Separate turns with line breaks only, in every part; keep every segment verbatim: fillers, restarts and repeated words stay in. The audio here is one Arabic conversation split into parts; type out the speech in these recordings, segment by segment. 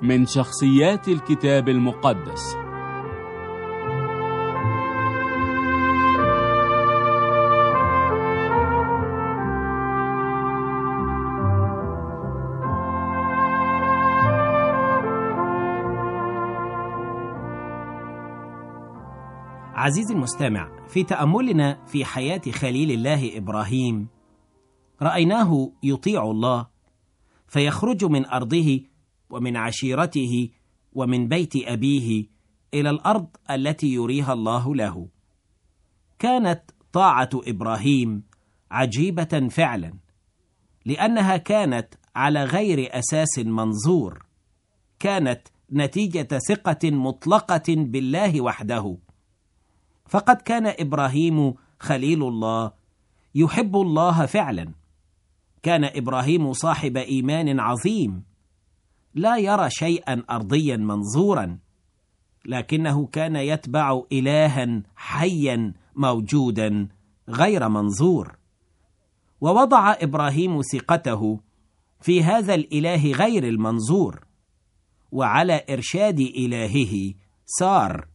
من شخصيات الكتاب المقدس.
عزيزي المستمع، في تأملنا في حياة خليل الله إبراهيم رأيناه يطيع الله فيخرج من أرضه ومن عشيرته ومن بيت أبيه إلى الأرض التي يريها الله له. كانت طاعة إبراهيم عجيبة فعلا، لأنها كانت على غير أساس منظور، كانت نتيجة ثقة مطلقة بالله وحده. فقد كان إبراهيم خليل الله يحب الله فعلا. كان إبراهيم صاحب إيمان عظيم، لا يرى شيئا أرضيا منظورا، لكنه كان يتبع إلها حيا موجودا غير منظور. ووضع إبراهيم ثقته في هذا الإله غير المنظور، وعلى إرشاد إلهه سار.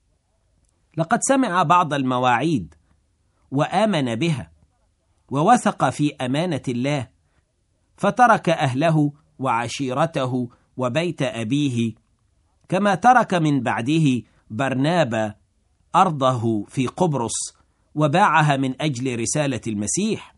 لقد سمع بعض المواعيد وآمن بها ووثق في أمانة الله، فترك أهله وعشيرته وبيت أبيه، كما ترك من بعده برنابا أرضه في قبرص وباعها من أجل رسالة المسيح.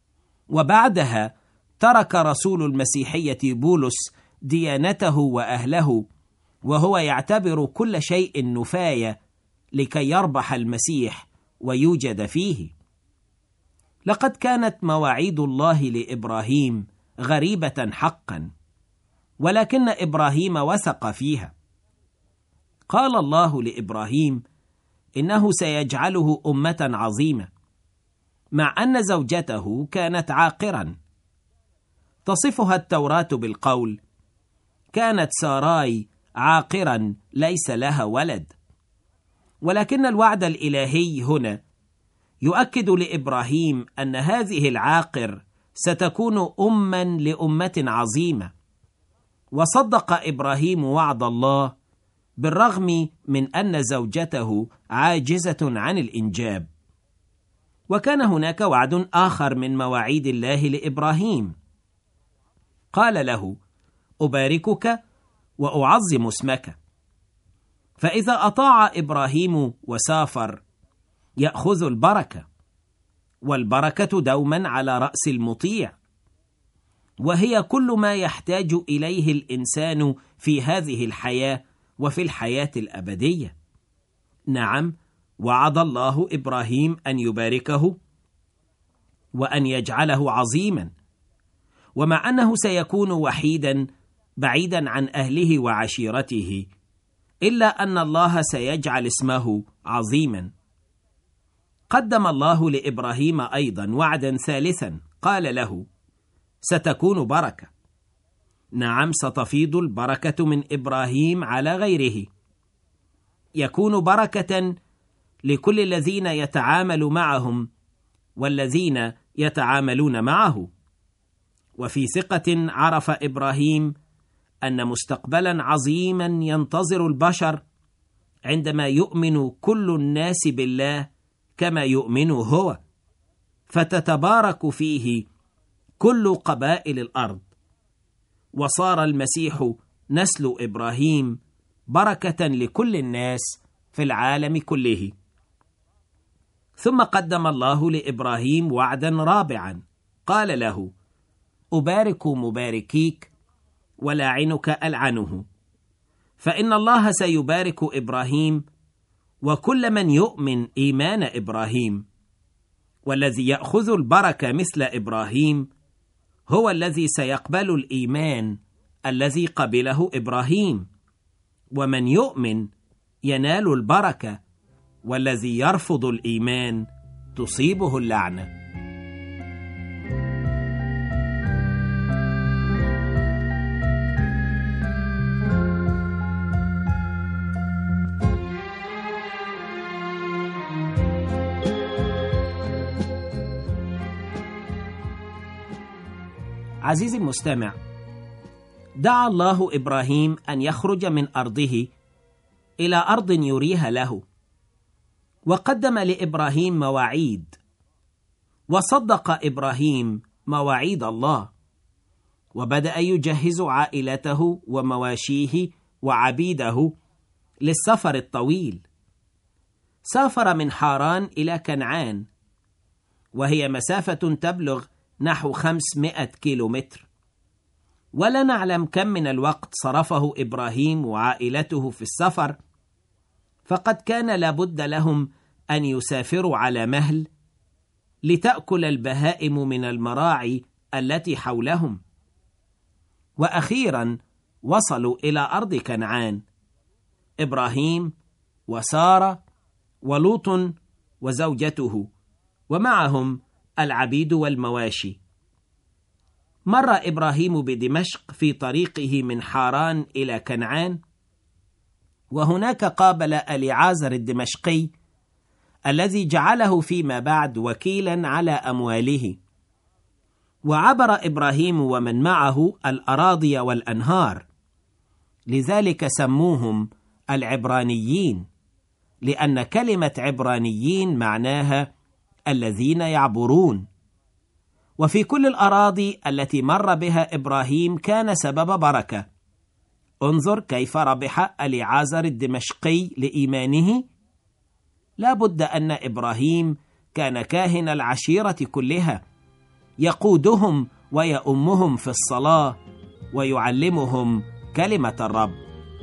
وبعدها ترك رسول المسيحية بولس ديانته وأهله، وهو يعتبر كل شيء نفاية لكي يربح المسيح ويوجد فيه. لقد كانت مواعيد الله لإبراهيم غريبة حقا، ولكن إبراهيم وثق فيها. قال الله لإبراهيم إنه سيجعله أمة عظيمة، مع أن زوجته كانت عاقرا. تصفها التوراة بالقول: كانت ساراي عاقرا ليس لها ولد. ولكن الوعد الإلهي هنا يؤكد لإبراهيم أن هذه العاقر ستكون أماً لأمة عظيمة. وصدق إبراهيم وعد الله بالرغم من أن زوجته عاجزة عن الإنجاب. وكان هناك وعد آخر من مواعيد الله لإبراهيم. قال له: أباركك وأعظم اسمك. فإذا أطاع إبراهيم وسافر يأخذ البركة، والبركة دوما على رأس المطيع، وهي كل ما يحتاج إليه الإنسان في هذه الحياة وفي الحياة الأبدية. نعم، وعد الله إبراهيم أن يباركه وأن يجعله عظيما، ومع أنه سيكون وحيدا بعيدا عن أهله وعشيرته، إلا أن الله سيجعل اسمه عظيما. قدم الله لإبراهيم أيضا وعدا ثالثا، قال له: ستكون بركة. نعم، ستفيض البركة من إبراهيم على غيره، يكون بركة لكل الذين يتعامل معهم والذين يتعاملون معه. وفي ثقة عرف إبراهيم أن مستقبلا عظيما ينتظر البشر عندما يؤمن كل الناس بالله كما يؤمن هو، فتتبارك فيه كل قبائل الأرض. وصار المسيح نسل إبراهيم بركة لكل الناس في العالم كله. ثم قدم الله لإبراهيم وعدا رابعا، قال له: أبارك مباركيك ولاعنك ألعنه. فإن الله سيبارك إبراهيم وكل من يؤمن إيمان إبراهيم، والذي يأخذ البركة مثل إبراهيم هو الذي سيقبل الإيمان الذي قبله إبراهيم. ومن يؤمن ينال البركة، والذي يرفض الإيمان تصيبه اللعنة. عزيزي المستمع، دعا الله إبراهيم أن يخرج من أرضه إلى أرض يريها له، وقدم لإبراهيم مواعيد، وصدق إبراهيم مواعيد الله، وبدأ يجهز عائلته ومواشيه وعبيده للسفر الطويل. سافر من حاران إلى كنعان، وهي مسافة تبلغ نحو خمسمائة كيلومتر، ولا نعلم كم من الوقت صرفه إبراهيم وعائلته في السفر، فقد كان لابد لهم أن يسافروا على مهل لتأكل البهائم من المراعي التي حولهم. وأخيرا وصلوا إلى أرض كنعان، إبراهيم وسارة ولوط وزوجته، ومعهم العبيد والمواشي. مر إبراهيم بدمشق في طريقه من حاران إلى كنعان، وهناك قابل أليعازر الدمشقي الذي جعله فيما بعد وكيلا على أمواله. وعبر إبراهيم ومن معه الأراضي والأنهار، لذلك سموهم العبرانيين، لأن كلمة عبرانيين معناها الذين يعبرون. وفي كل الأراضي التي مر بها إبراهيم كان سبب بركة. انظر كيف ربح أليعازر الدمشقي لإيمانه. لا بد أن إبراهيم كان كاهن العشيرة كلها، يقودهم ويؤمهم في الصلاة ويعلمهم كلمة الرب.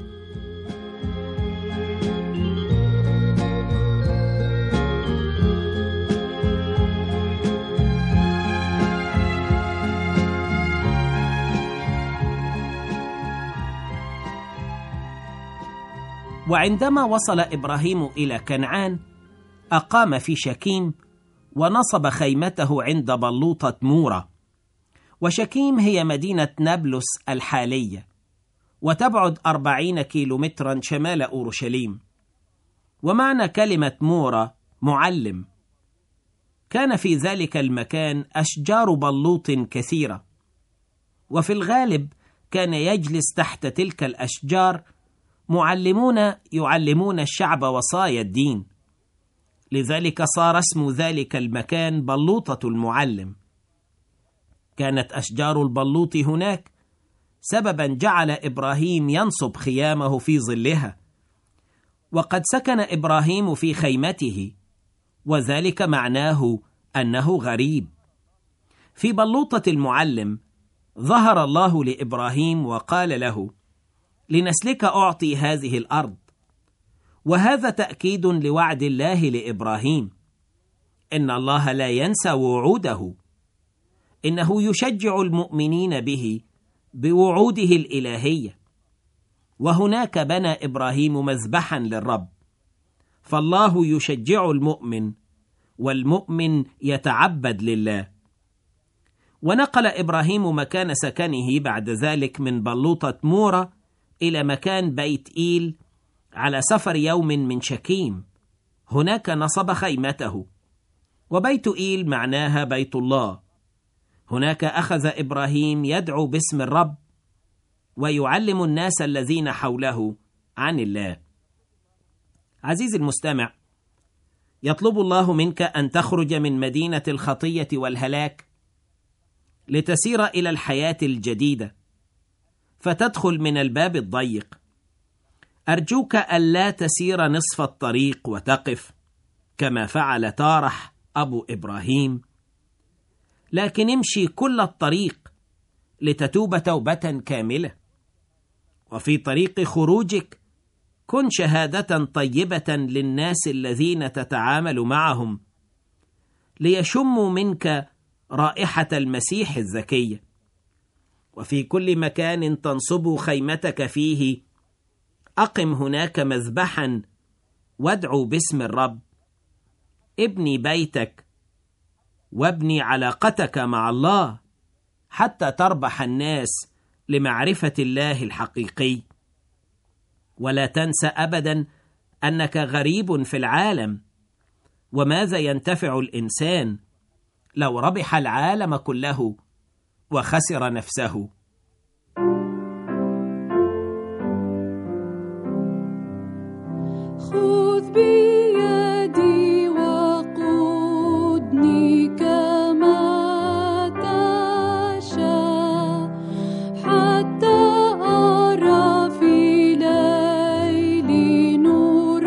وعندما وصل إبراهيم إلى كنعان أقام في شكيم، ونصب خيمته عند بلوطة مورة. وشكيم هي مدينة نابلس الحالية، وتبعد أربعين كيلومترا شمال أورشليم. ومعنى كلمة مورة معلم. كان في ذلك المكان أشجار بلوط كثيرة، وفي الغالب كان يجلس تحت تلك الأشجار معلمون يعلمون الشعب وصايا الدين، لذلك صار اسم ذلك المكان بلوطة المعلم. كانت أشجار البلوط هناك سببا جعل إبراهيم ينصب خيامه في ظلها، وقد سكن إبراهيم في خيمته، وذلك معناه أنه غريب. في بلوطة المعلم ظهر الله لإبراهيم وقال له: لنسلك أعطي هذه الأرض. وهذا تأكيد لوعد الله لإبراهيم، إن الله لا ينسى وعوده، إنه يشجع المؤمنين به بوعوده الإلهية. وهناك بنى إبراهيم مذبحا للرب، فالله يشجع المؤمن، والمؤمن يتعبد لله. ونقل إبراهيم مكان سكنه بعد ذلك من بلوطة مورة إلى مكان بيت إيل على سفر يوم من شكيم، هناك نصب خيمته. وبيت إيل معناها بيت الله. هناك أخذ إبراهيم يدعو باسم الرب ويعلم الناس الذين حوله عن الله. عزيزي المستمع، يطلب الله منك أن تخرج من مدينة الخطية والهلاك لتسير إلى الحياة الجديدة، فتدخل من الباب الضيق. أرجوك ألا تسير نصف الطريق وتقف كما فعل تارح أبو إبراهيم، لكن امشي كل الطريق لتتوب توبة كاملة. وفي طريق خروجك كن شهادة طيبة للناس الذين تتعامل معهم، ليشموا منك رائحة المسيح الزكية. وفي كل مكان تنصب خيمتك فيه أقم هناك مذبحا وادعو باسم الرب. ابني بيتك وابني علاقتك مع الله حتى تربح الناس لمعرفة الله الحقيقي. ولا تنسى أبدا أنك غريب في العالم، وماذا ينتفع الإنسان لو ربح العالم كله وخسر نفسه؟
خذ بيدي وقودني كما تشاء حتى أرى في ليل نور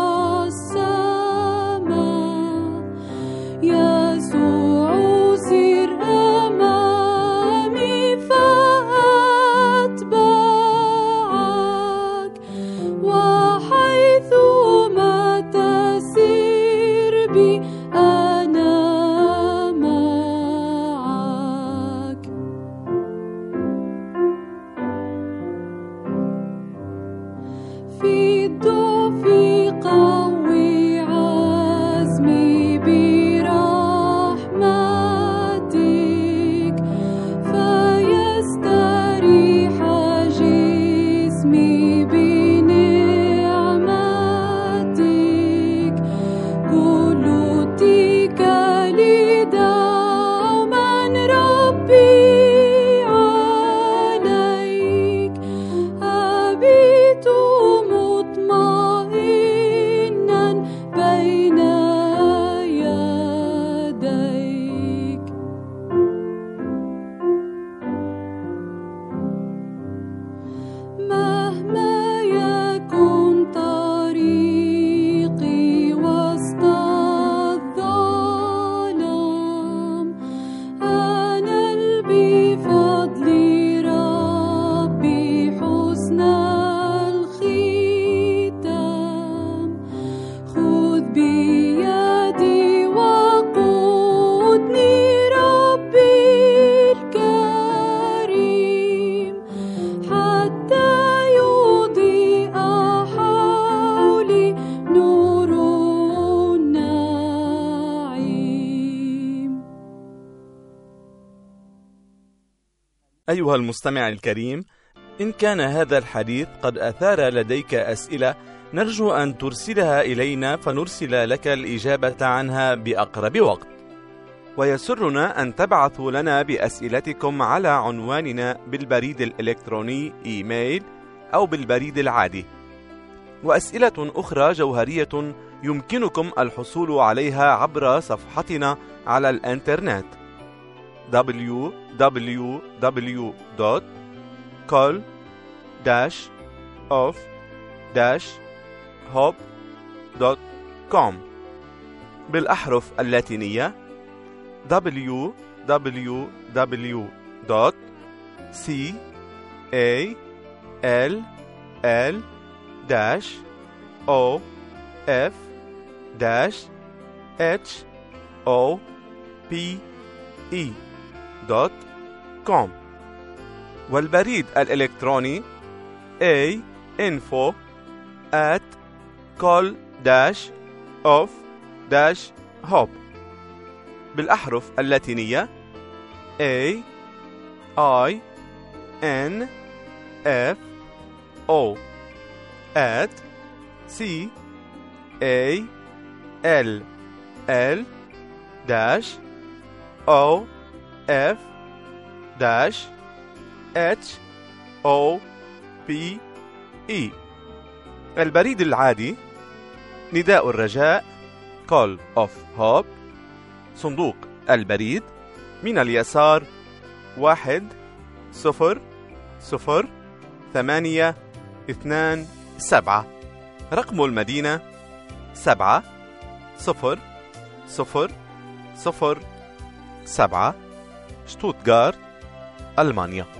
السماء. يسوع سر أمامي فأتبعك، وحيثما تسير بي أنا معك. في الضعف قوي عزمي برحمتك، فيستريح جسمي بنعمتك. كل اتكالي دوما ربي عليك، أبيت مطمئنا بين يديك. مهما يكن طريقي وسط الظلام، أنل بفضل ربي حسن الختام. خذ بيدي وقودني ربي الكريم، حتى يضيء حولي نور النعيم.
أيها المستمع الكريم، إن كان هذا الحديث قد أثار لديك أسئلة، نرجو أن ترسلها إلينا فنرسل لك الإجابة عنها بأقرب وقت. ويسرنا أن تبعثوا لنا بأسئلتكم على عنواننا بالبريد الإلكتروني إيميل أو بالبريد العادي. وأسئلة أخرى جوهرية يمكنكم الحصول عليها عبر صفحتنا على الإنترنت دبليو دبليو دبليو دوت كول داش أوف داش هوب دوت كوم بالأحرف اللاتينية دبليو دبليو دبليو دوت سي إيه إل إل داش أو إف داش إتش أو بي إي دوت كوم. والبريد الإلكتروني A info at call dash of dash hop بالأحرف اللاتينية A I N F O at C A L L dash O F dash H O P E. البريد العادي نداء الرجاء Call of Hope، صندوق البريد من اليسار واحد صفر صفر ثمانية اثنان سبعة. رقم المدينة سبعة صفر صفر صفر سبعة، شتوتغارت، ألمانيا.